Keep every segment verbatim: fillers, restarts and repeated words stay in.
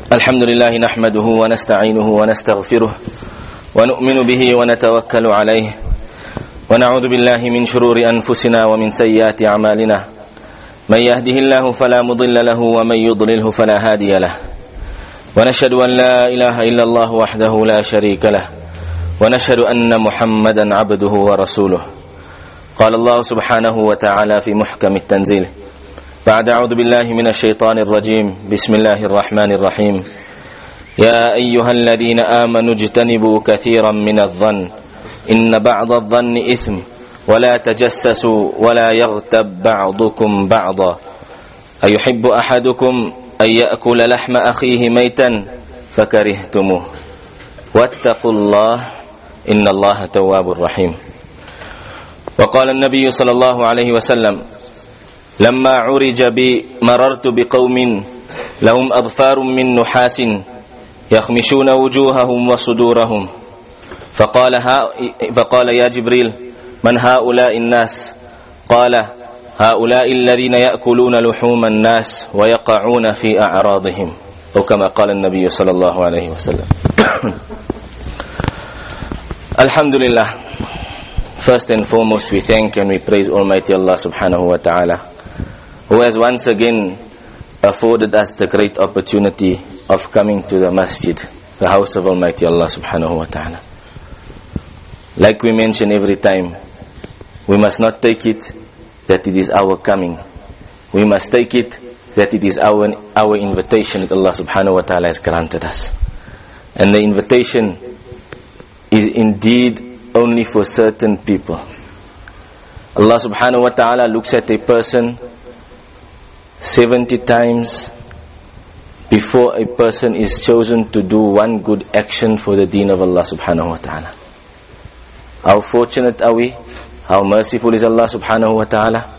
الحمد لله نحمده ونستعينه ونستغفره ونؤمن به ونتوكل عليه ونعوذ بالله من شرور أنفسنا ومن سيئات أعمالنا من يهده الله فلا مضل له ومن يضلله فلا هادي له ونشهد أن لا إله إلا الله وحده لا شريك له ونشهد أن محمدا عبده ورسوله قال الله سبحانه وتعالى في محكم التنزيل بعد أعوذ بالله من الشيطان الرجيم بسم الله الرحمن الرحيم يا أيها الذين آمنوا اجتنبوا كثيرا من الظن إن بعض الظن إثم ولا تجسسوا ولا يغتب بعضكم بعضا أيحب أحدكم أن يأكل لحم أخيه ميتا فكرهتموه واتقوا الله إن الله تواب رحيم. وقال النبي صلى الله عليه وسلم لما عرج بي مررت بقوم لهم أظفار من نحاس يخمشون وجوههم وصدورهم فقال, ها فقال يا جبريل من هؤلاء الناس؟ قال هؤلاء الذين يأكلون لحوم الناس ويقعون في أعراضهم أو كما قال النبي صلى الله عليه وسلم. Alhamdulillah, first and foremost we thank and we praise Almighty Allah subhanahu wa ta'ala, who has once again afforded us the great opportunity of coming to the masjid, the house of Almighty Allah subhanahu wa ta'ala. Like we mention every time, we must not take it that it is our coming. We must take it that it is our, our invitation that Allah subhanahu wa ta'ala has granted us. And the invitation is indeed only for certain people. Allah subhanahu wa ta'ala looks at a person seventy times before a person is chosen to do one good action for the deen of Allah subhanahu wa ta'ala. How fortunate are we? How merciful is Allah subhanahu wa ta'ala?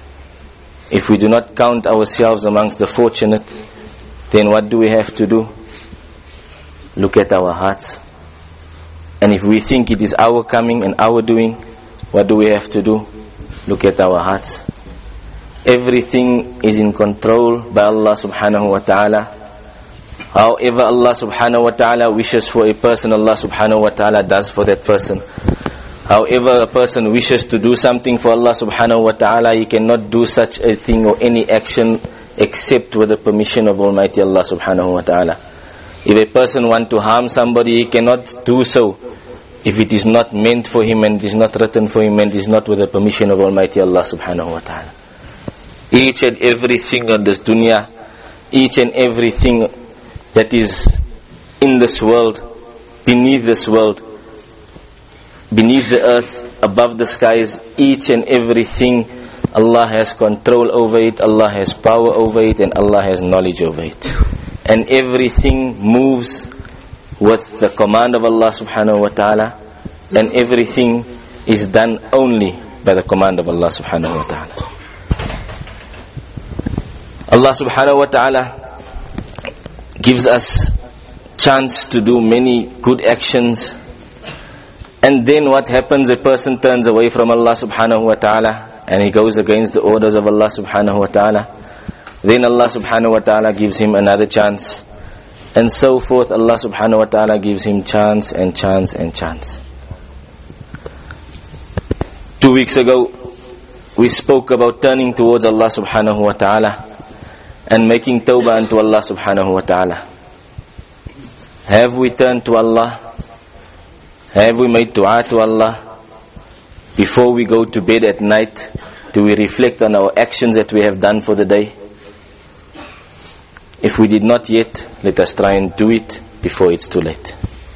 If we do not count ourselves amongst the fortunate, then what do we have to do? Look at our hearts. And if we think it is our coming and our doing, what do we have to do? Look at our hearts. Everything is in control by Allah subhanahu wa ta'ala. However Allah subhanahu wa ta'ala wishes for a person, Allah subhanahu wa ta'ala does for that person. However a person wishes to do something for Allah subhanahu wa ta'ala, he cannot do such a thing or any action except with the permission of Almighty Allah subhanahu wa ta'ala. If a person wants to harm somebody, he cannot do so if it is not meant for him and it is not written for him and it is not with the permission of Almighty Allah subhanahu wa ta'ala. Each and everything on this dunya, each and everything that is in this world, beneath this world, beneath the earth, above the skies, each and everything, Allah has control over it, Allah has power over it, and Allah has knowledge over it. And everything moves with the command of Allah subhanahu wa ta'ala, and everything is done only by the command of Allah subhanahu wa ta'ala. Allah subhanahu wa ta'ala gives us chance to do many good actions, and then what happens? A person turns away from Allah subhanahu wa ta'ala and he goes against the orders of Allah subhanahu wa ta'ala. Then Allah subhanahu wa ta'ala gives him another chance, and so forth. Allah subhanahu wa ta'ala gives him chance and chance and chance. Two weeks ago we spoke about turning towards Allah subhanahu wa ta'ala and making tawbah unto Allah subhanahu wa ta'ala. Have we turned to Allah? Have we made dua to Allah? Before we go to bed at night, do we reflect on our actions that we have done for the day? If we did not yet, let us try and do it before it's too late.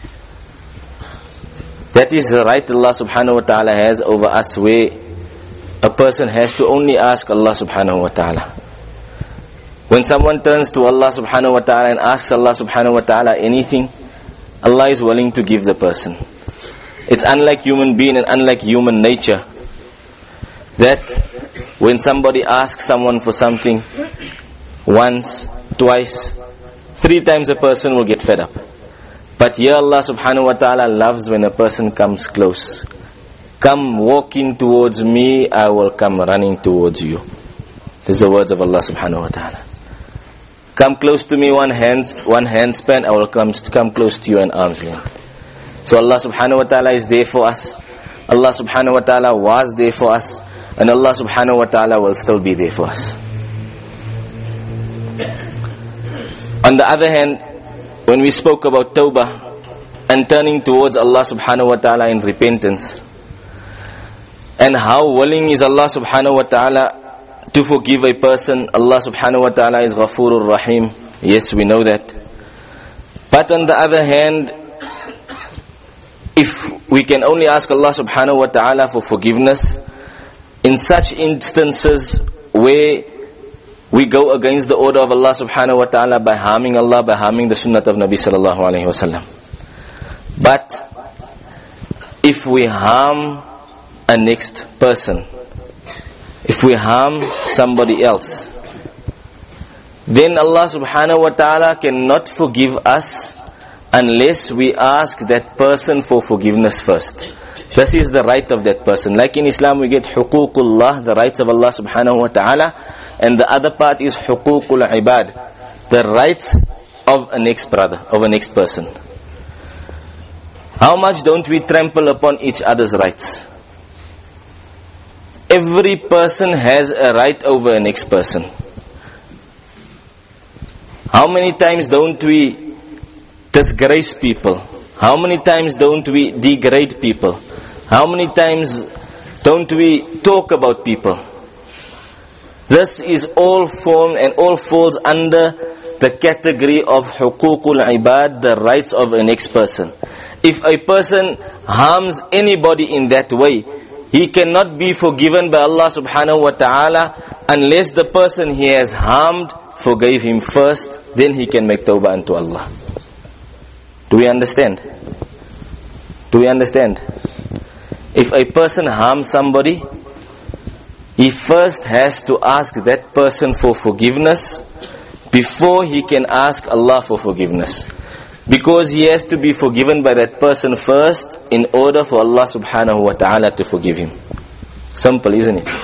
That is the right Allah subhanahu wa ta'ala has over us, where a person has to only ask Allah subhanahu wa ta'ala. When someone turns to Allah subhanahu wa ta'ala and asks Allah subhanahu wa ta'ala anything, Allah is willing to give the person. It's unlike human being and unlike human nature that when somebody asks someone for something once, twice, three times, a person will get fed up. But here Allah subhanahu wa ta'ala loves when a person comes close. Come walking towards me, I will come running towards you. These are the words of Allah subhanahu wa ta'ala. Come close to me one hand, one hand span, I will come, come close to you an arm's length. So Allah subhanahu wa ta'ala is there for us. Allah subhanahu wa ta'ala was there for us. And Allah subhanahu wa ta'ala will still be there for us. On the other hand, when we spoke about tawbah and turning towards Allah subhanahu wa ta'ala in repentance, and how willing is Allah subhanahu wa ta'ala to forgive a person. Allah subhanahu wa ta'ala is Ghafurur Rahim. Yes, we know that. But on the other hand, if we can only ask Allah subhanahu wa ta'ala for forgiveness, in such instances where we go against the order of Allah subhanahu wa ta'ala by harming Allah, by harming the sunnah of Nabi sallallahu alayhi wa sallam. But if we harm a next person, if we harm somebody else, then Allah subhanahu wa ta'ala cannot forgive us unless we ask that person for forgiveness first. This is the right of that person. Like in Islam we get huququllah, the rights of Allah subhanahu wa ta'ala, and the other part is huququl ibad, the rights of a next brother, of a next person. How much don't we trample upon each other's rights? Every person has a right over a next person. How many times don't we disgrace people? How many times don't we degrade people? How many times don't we talk about people? This is all formed and all falls under the category of huququl ibad, the rights of a next person. If a person harms anybody in that way, he cannot be forgiven by Allah subhanahu wa ta'ala unless the person he has harmed forgave him first, then he can make tawbah unto Allah. Do we understand? Do we understand? If a person harms somebody, he first has to ask that person for forgiveness before he can ask Allah for forgiveness. Because he has to be forgiven by that person first in order for Allah subhanahu wa ta'ala to forgive him. Simple, isn't it?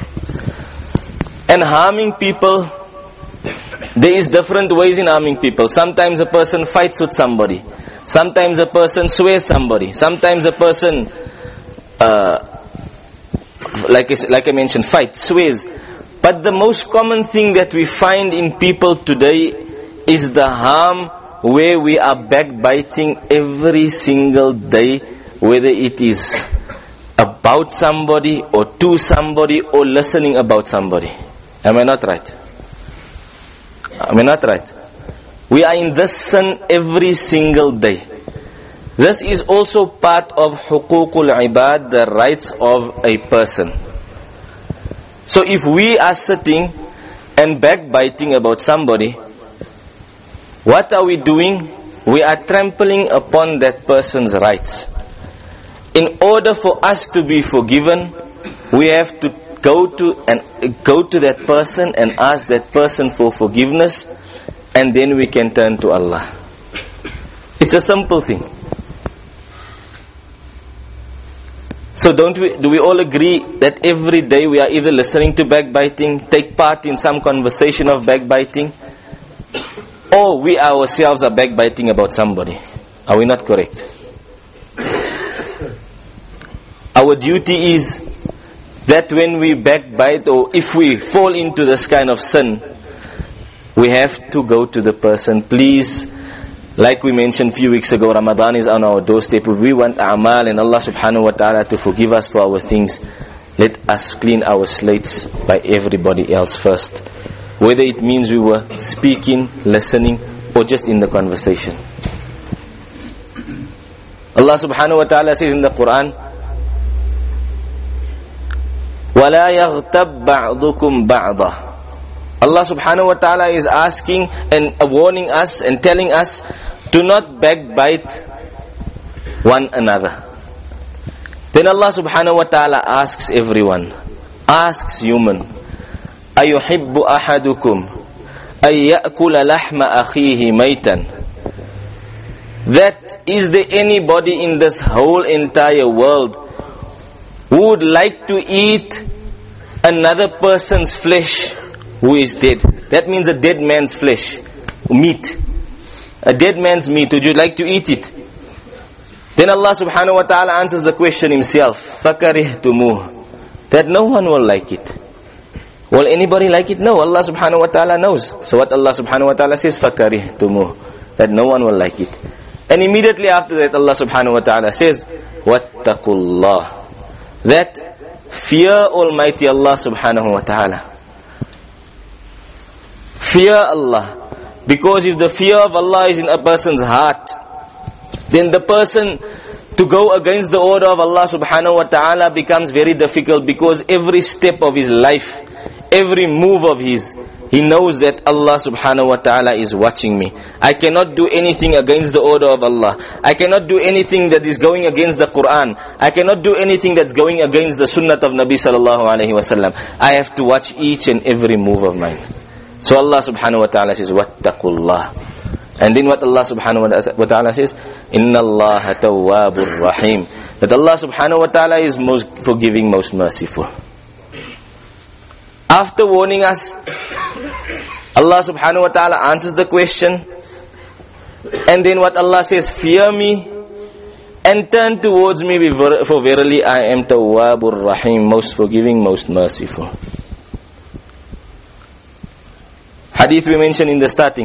And harming people, there is different ways in harming people. Sometimes a person fights with somebody. Sometimes a person swears somebody. Sometimes a person, uh, like, I, like I mentioned, fights, swears. But the most common thing that we find in people today is the harm where we are backbiting every single day, whether it is about somebody or to somebody or listening about somebody. Am I not right? Am I not right? We are in this sin every single day. This is also part of huququl ibad, the rights of a person. So if we are sitting and backbiting about somebody, what are we doing? We are trampling upon that person's rights. In order for us to be forgiven, we have to go to and go to that person and ask that person for forgiveness, and then we can turn to Allah. It's a simple thing. So don't we, do we all agree that every day we are either listening to backbiting, take part in some conversation of backbiting, or we ourselves are backbiting about somebody? Are we not correct? Our duty is that when we backbite, or if we fall into this kind of sin, we have to go to the person. Please, like we mentioned a few weeks ago, Ramadan is on our doorstep. If we want a'mal and Allah subhanahu wa ta'ala to forgive us for our things, let us clean our slates by everybody else first. Whether it means we were speaking, listening, or just in the conversation. Allah subhanahu wa ta'ala says in the Quran, وَلَا يَغْتَبْ بَعْضُكُمْ بَعْضًا. Allah subhanahu wa ta'ala is asking and warning us and telling us to not backbite one another. Then Allah subhanahu wa ta'ala asks everyone, asks human, أَيُحِبُّ أَحَدُكُمْ أَن يَأْكُلَ لَحْمَ أَخِيهِ مَيْتًا. That is there anybody in this whole entire world who would like to eat another person's flesh who is dead? That means a dead man's flesh. meat, a dead man's meat, would you like to eat it? Then Allah subhanahu wa ta'ala answers the question himself, فَكَرِهْتُمُوهُ, that no one will like it. Will anybody like it? No, Allah subhanahu wa ta'ala knows. So what Allah subhanahu wa ta'ala says, فَكَرِهْتُمُوهُ, that no one will like it. And immediately after that, Allah subhanahu wa ta'ala says, وَاتَّقُوا اللَّهِ, that fear Almighty Allah subhanahu wa ta'ala. Fear Allah. Because if the fear of Allah is in a person's heart, then the person to go against the order of Allah subhanahu wa ta'ala becomes very difficult, because every step of his life, every move of his, he knows that Allah subhanahu wa ta'ala is watching me. I cannot do anything against the order of Allah. I cannot do anything that is going against the Quran. I cannot do anything that's going against the sunnah of Nabi sallallahu alayhi wa sallam. I have to watch each and every move of mine. So Allah subhanahu wa ta'ala says, وَاتَّقُوا, and then what Allah subhanahu wa ta'ala says, إِنَّ اللَّهَ تَوَّابٌ rahim, that Allah subhanahu wa ta'ala is most forgiving, most merciful. After warning us, Allah subhanahu wa ta'ala answers the question, and then what Allah says, fear me and turn towards me, for verily I am Tawwabur Rahim, most forgiving, most merciful. Hadith we mentioned in the starting,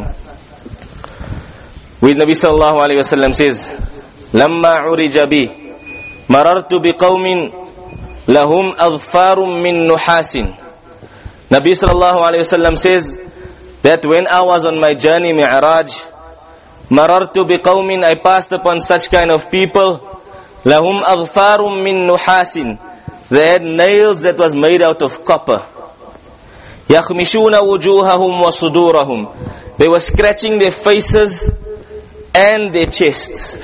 with Nabi sallallahu alayhi wa sallam says, لَمَّا عُرِجَ بِي مَرَرْتُ بِقَوْمٍ لَهُمْ أَظْفَارٌ مِّن نُحَاسٍ. Nabi sallallahu alayhi wa sallam says that when I was on my journey Mi'raj, marartu biqawmin, I passed upon such kind of people, lahum aghfarum min nuhasin, they had nails that was made out of copper, yakhmishuna wujuhahum wa sudurahum, they were scratching their faces and their chests.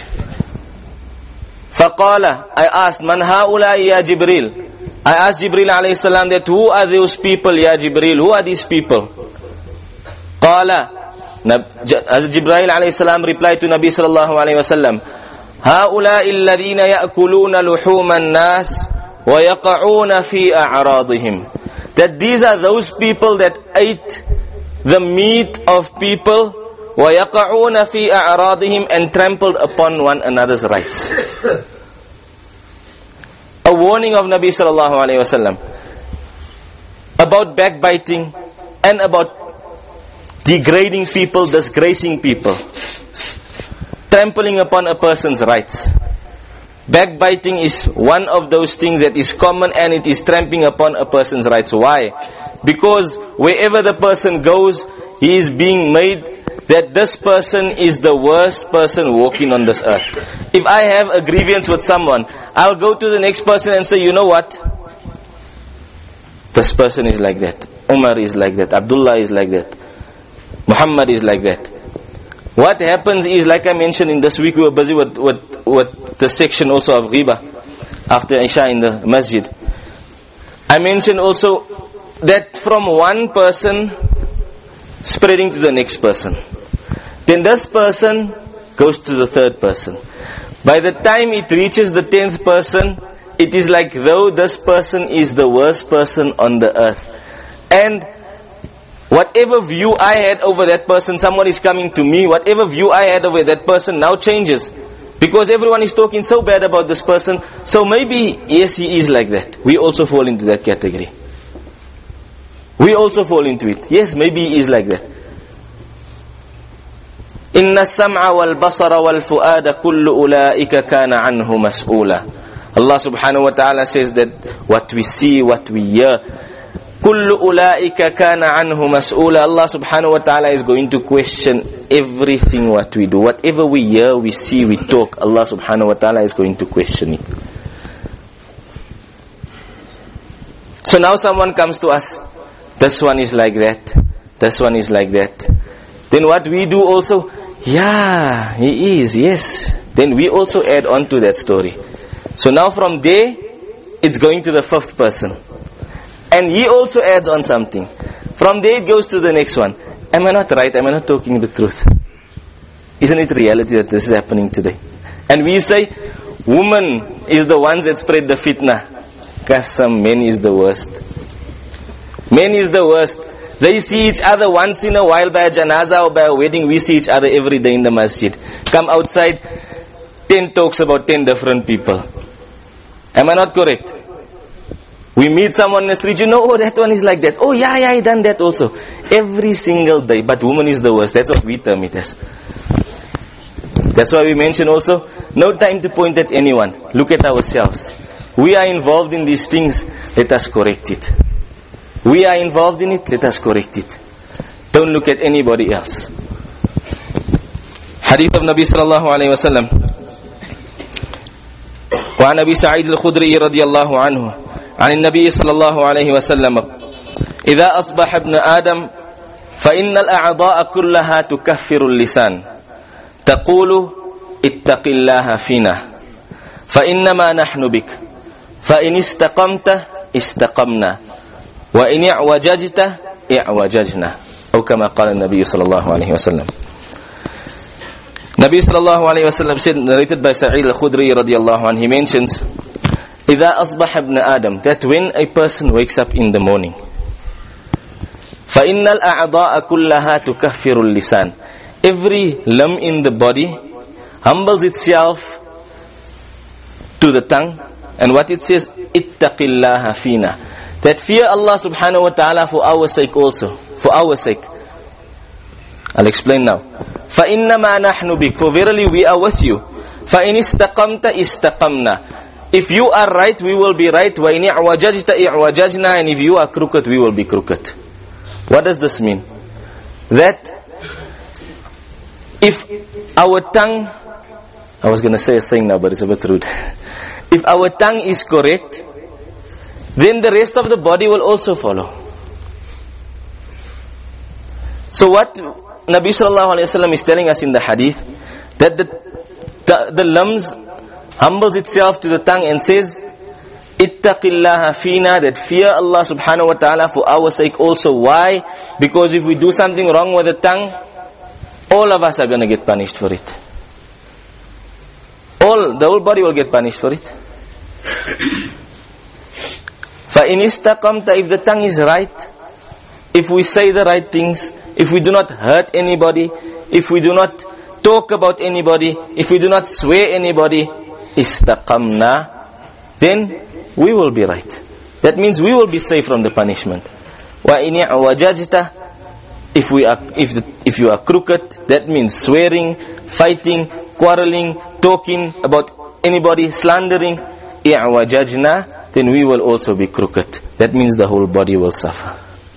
Faqala, I asked, man haula ya Jibril, I asked Jibril alayhi salam that who are those people, ya Jibril, who are these people? Qala, as Jibril alayhi salam replied to Nabi sallallahu alayhi wa sallam, هؤلاء الذين يأكلون لحوم الناس ويقعون في أعراضهم, that these are those people that ate the meat of people, ويقعون في أعراضهم, and trampled upon one another's rights. A warning of Nabi sallallahu alayhi wa sallam about backbiting and about degrading people, disgracing people, trampling upon a person's rights. Backbiting is one of those things that is common, and it is trampling upon a person's rights. Why? Because wherever the person goes, he is being made that this person is the worst person walking on this earth. If I have a grievance with someone, I'll go to the next person and say, you know what? This person is like that. Umar is like that. Abdullah is like that. Muhammad is like that. What happens is, like I mentioned in this week, we were busy with, with, with the section also of Ghiba after Isha in the masjid. I mentioned also that from one person spreading to the next person. Then this person goes to the third person. By the time it reaches the tenth person, it is like though this person is the worst person on the earth. And whatever view I had over that person, someone is coming to me, whatever view I had over that person now changes. Because everyone is talking so bad about this person. So maybe, yes, he is like that. We also fall into that category. We also fall into it. Yes, maybe he is like that. إِنَّ السَّمْعَ وَالْبَصَرَ وَالْفُؤَادَ كُلُّ أُولَٰئِكَ كَانَ عَنْهُ مَسْئُولًا. Allah subhanahu wa ta'ala says that what we see, what we hear, كُلُّ أُولَٰئِكَ كَانَ عَنْهُ مَسْئُولًا. Allah subhanahu wa ta'ala is going to question everything what we do. Whatever we hear, we see, we talk, Allah subhanahu wa ta'ala is going to question it. So now someone comes to us, this one is like that, this one is like that. Then what we do also, yeah, he is, yes. Then we also add on to that story. So now from there, it's going to the fifth person. And he also adds on something. From there it goes to the next one. Am I not right? Am I not talking the truth? Isn't it reality that this is happening today? And we say, woman is the ones that spread the fitna. Qasam, men is the worst. Men is the worst. They see each other once in a while by a janaza or by a wedding. We see each other every day in the masjid. Come outside, ten talks about ten different people. Am I not correct? We meet someone in the street, you know, oh, that one is like that. Oh, yeah, yeah, I done that also. Every single day. But woman is the worst. That's what we term it as. That's why we mention also, no time to point at anyone. Look at ourselves. We are involved in these things. Let us correct it. We are involved in it. Let us correct it. Don't look at anybody else. Hadith of Nabi sallallahu alayhi wa sallam. وعن أبي سعيد الخدري رضي الله عنه عن النبي صلى الله عليه وسلم إذا أصبح ابن آدم فإن الأعضاء كلها تكفر اللسان تقول اتق الله فينا فإنما نحن بك فإن استقمت استقمنا وإن اعوججت اعوججنا أو كما قال النبي صلى الله عليه وسلم. Nabi sallallahu alayhi wa sallam said, narrated by Sa'id al-Khudri radiyallahu anhu, he mentions, إِذَا أَصْبَحَ ابْنَ آدَمْ, that when a person wakes up in the morning, فَإِنَّ الْأَعْضَاءَ كُلَّهَا تُكَفِّرُ اللِّسَانِ, every limb in the body humbles itself to the tongue, and what it says, اتَّقِ اللَّهَ فِينَا, that fear Allah subhanahu wa ta'ala for our sake also, for our sake. I'll explain now. فَإِنَّمَا نَحْنُ بِكَ, for verily we are with you. فَإِنِ اسْتَقَمْتَ اسْتَقَمْنَا, if you are right, we will be right. وَإِنِ اعْوَجَجْتَ اعْوَجَجْنَا, and if you are crooked, we will be crooked. What does this mean? That if our tongue, I was going to say a saying now, but it's a bit rude. If our tongue is correct, then the rest of the body will also follow. So what Nabi sallallahu alayhi wa sallam is telling us in the hadith, that the, the, the limbs humbles itself to the tongue and says, ittaqillaha fina, that fear Allah subhanahu wa ta'ala for our sake also. Why? Because if we do something wrong with the tongue, all of us are going to get punished for it. All, the whole body will get punished for it. فَإِنِ اسْتَقَمْتَ, if the tongue is right, if we say the right things, if we do not hurt anybody, if we do not talk about anybody, if we do not swear anybody, istaqamna, then we will be right. That means we will be safe from the punishment. Wa in i'wajajta, if we are, if the, if you are crooked, that means swearing, fighting, quarreling, talking about anybody, slandering, i'wajajna, then we will also be crooked. That means the whole body will suffer.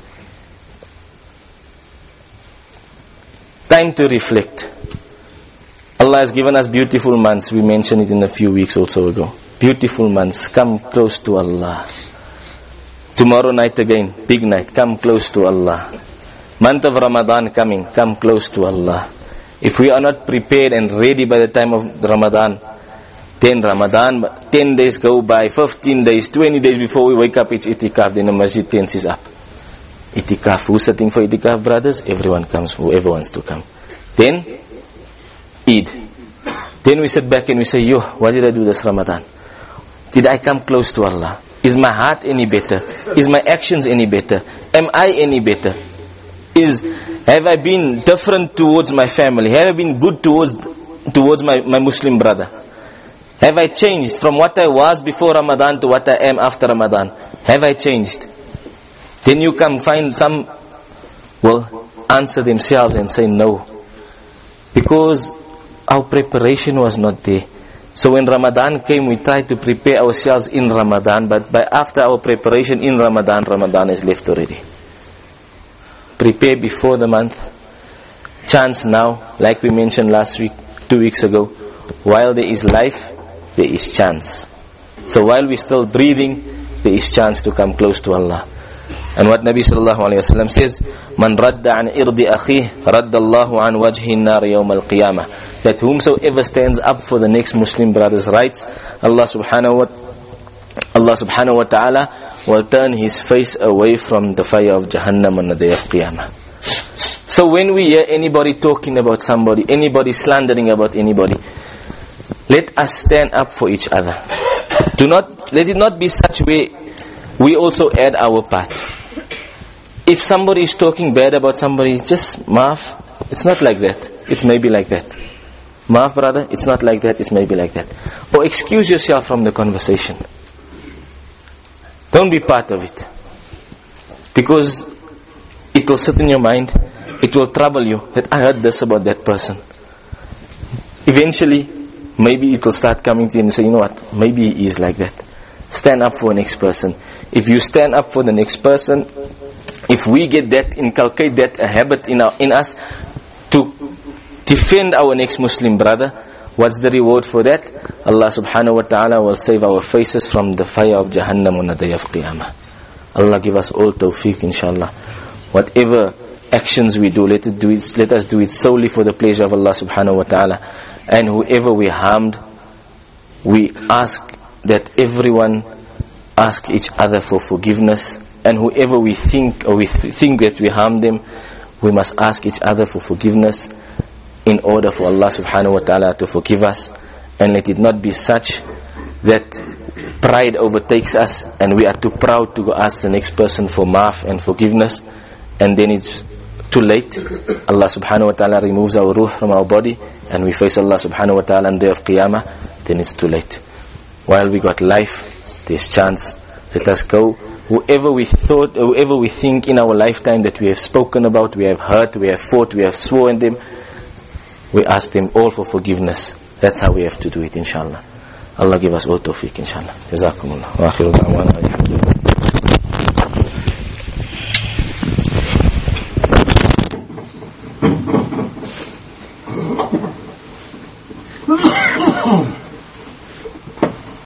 Time to reflect. Allah has given us beautiful months. We mentioned it in a few weeks also ago. Beautiful months. Come close to Allah. Tomorrow night again, big night. Come close to Allah. Month of Ramadan coming. Come close to Allah. If we are not prepared and ready by the time of Ramadan, then Ramadan, ten days go by, fifteen days, twenty days before we wake up, it's itikaf. Then the masjid tenses up. Itikaf. Who's sitting for itikaf, brothers? Everyone comes, whoever wants to come. Then, Eid. Then we sit back and we say, yo, why did I do this Ramadan? Did I come close to Allah? Is my heart any better? Is my actions any better? Am I any better? Is, have I been different towards my family? Have I been good towards, towards my, my Muslim brother? Have I changed from what I was before Ramadan to what I am after Ramadan? Have I changed? Then you can find some will answer themselves and say no. Because our preparation was not there. So when Ramadan came, we tried to prepare ourselves in Ramadan, but by after our preparation in Ramadan, Ramadan is left already. Prepare before the month. Chance now, like we mentioned last week, two weeks ago, while there is life, there is chance. So while we're still breathing, there is chance to come close to Allah. And what Nabi sallallahu alayhi wa sallam says, Man radda an irdi akhih, radda Allahu an wajhi nar yawm al-qiyamah. That whomsoever stands up for the next Muslim brother's rights, Allah subhanahu wa Allah subhanahu wa ta'ala will turn his face away from the fire of Jahannam on the day of Qiyamah. So when we hear anybody talking about somebody, anybody slandering about anybody, let us stand up for each other. Do not, let it not be such way we also add our part. If somebody is talking bad about somebody, just maaf. It's not like that. It's maybe like that. Maaf, brother, it's not like that. It's maybe like that. Or excuse yourself from the conversation. Don't be part of it. Because it will sit in your mind. It will trouble you that I heard this about that person. Eventually, maybe it will start coming to you and say, you know what, maybe he is like that. Stand up for the next person. If you stand up for the next person, if we get that, inculcate that a habit in our, in us to defend our next Muslim brother, what's the reward for that? Allah subhanahu wa ta'ala will save our faces from the fire of Jahannam on the day of Qiyamah. Allah give us all tawfiq, inshallah. Whatever actions we do, let it do it, let us do it solely for the pleasure of Allah subhanahu wa ta'ala. And whoever we harmed, we ask that everyone ask each other for forgiveness. And whoever we think or we th- think that we harmed them, we must ask each other for forgiveness in order for Allah subhanahu wa ta'ala to forgive us. And let it not be such that pride overtakes us and we are too proud to go ask the next person for maaf and forgiveness, and then it's too late. Allah subhanahu wa ta'ala removes our ruh from our body and we face Allah subhanahu wa ta'ala on the day of Qiyamah, then it's too late. While we got life, there's chance. Let us go. Whoever we thought, whoever we think in our lifetime that we have spoken about, we have hurt, we have fought, we have sworn them, we ask them all for forgiveness. That's how we have to do it, inshallah. Allah give us all tawfiq, inshallah. Jazakumullah. Wa akhiru da'wana.